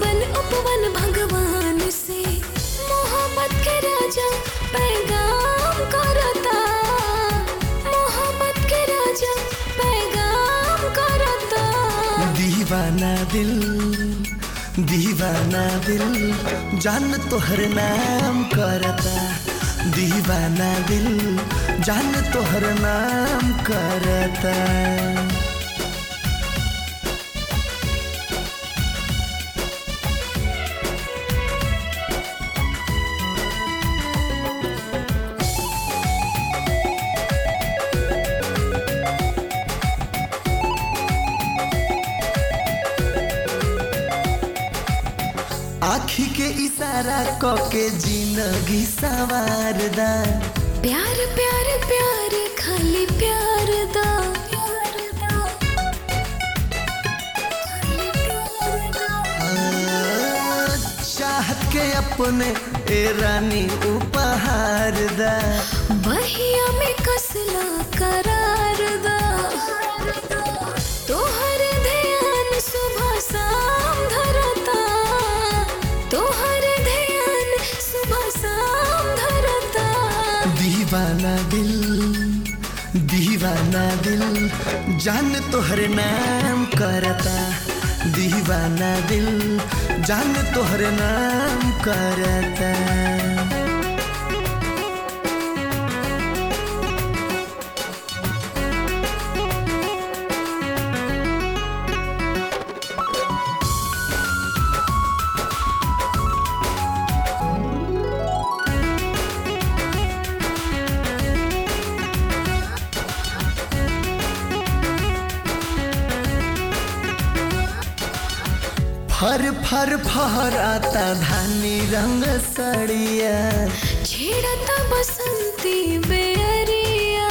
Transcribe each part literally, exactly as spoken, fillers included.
वन उपवन भगवान से मोहब्बत के राजा पैगाम करता। मोहब्बत के राजा पैगाम करता। दीवाना दिल दीवाना दिल जान तोहर नाम करता। दीवाना दिल जान तोहर नाम करता। आखी के इशारा क के जिंदगी सवार दा। प्यार प्यार प्यार खाली प्यार दा। चाहत के अपने ए रानी उपहार दा। बहिया में कसला करार दा। तोहर ध्यान सुबह शाम धरता। तोहर ध्यान सुबह शाम धरता। दीवाना दिल दीवाना दिल जान तोहर नाम करता। दीवाना दिल जान तोहर नाम करता। फर फर फहराता धानी रंग सड़िया। छेड़ता बसंती बेरिया।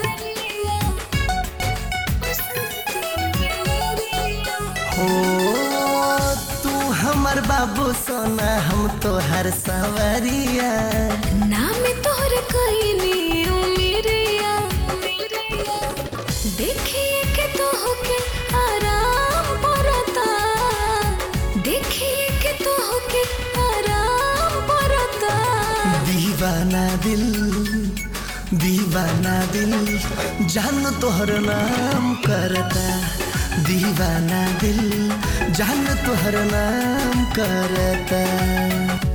हो तू हमर बाबू सोना हम तोहर सवरिया। नाम तोहर कईनी उमिरिया। देखिए के तोह के आराम पड़ता। देखिए के तोह के आराम पड़ता। दीवाना दिल दीवाना दिल जान तोहर नाम करता। दीवाना दिल जान तोहर नाम करता।